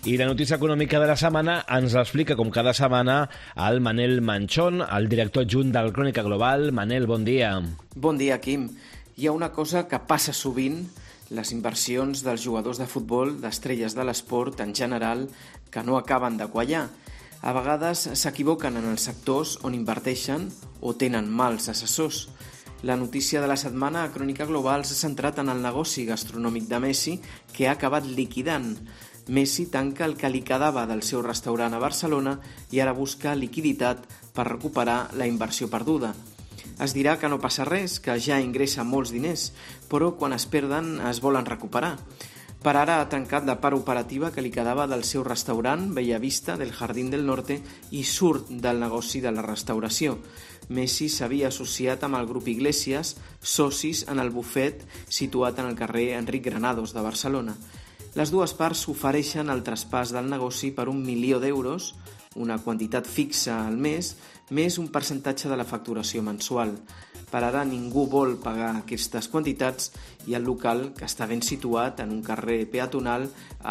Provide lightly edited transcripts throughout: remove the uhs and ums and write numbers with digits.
I la notícia econòmica de la setmana ens l'explica, com cada setmana, el Manel Manchón, el director adjunt del Crònica Global. Manel, bon dia. Bon dia, Quim. Hi ha una cosa que passa sovint, les inversions dels jugadors de futbol, d'estrelles de l'esport en general, que no acaben de quallar. A vegades s'equivoquen en els sectors on inverteixen o tenen mals assessors. La notícia de la setmana a Crònica Global s'ha centrat en el negoci gastronòmic de Messi, que ha acabat liquidant. Messi tanca el que li quedava del seu restaurant a Barcelona i ara busca liquiditat per recuperar la inversió perduda. Es dirà que no passa res, que ja ingressa molts diners, però quan es perden es volen recuperar. Per ara ha tancat la part operativa que li quedava del seu restaurant Bellavista del Jardín del Norte i surt del negoci de la restauració. Messi s'havia associat amb el grup Iglesias, socis en el bufet situat en el carrer Enric Granados de Barcelona. Les dues parts ofereixen el traspàs del negoci per 1 milió d'euros, una quantitat fixa al mes, més un percentatge de la facturació mensual. Per ara ningú vol pagar aquestes quantitats i el local, que està ben situat en un carrer peatonal,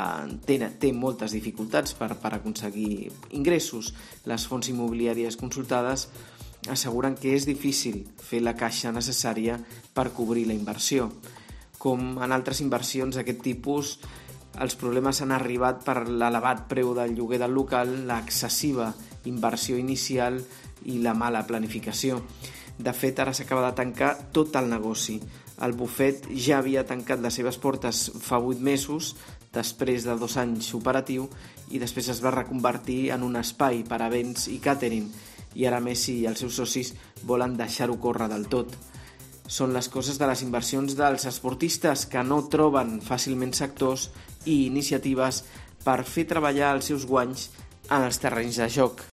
té moltes dificultats per aconseguir ingressos. Les fonts immobiliàries consultades asseguren que és difícil fer la caixa necessària per cobrir la inversió. Com en altres inversions d'aquest tipus, els problemes han arribat per l'elevat preu del lloguer del local, l'excessiva inversió inicial i la mala planificació. De fet, ara s'acaba de tancar tot el negoci. El bufet ja havia tancat les seves portes fa 8 mesos, després de 2 anys operatiu, i després es va reconvertir en un espai per a events i càtering, i ara Messi i els seus socis volen deixar-ho córrer del tot. Són les coses de les inversions dels esportistes que no troben fàcilment sectors i iniciatives per fer treballar els seus guanys en els terrenys de joc.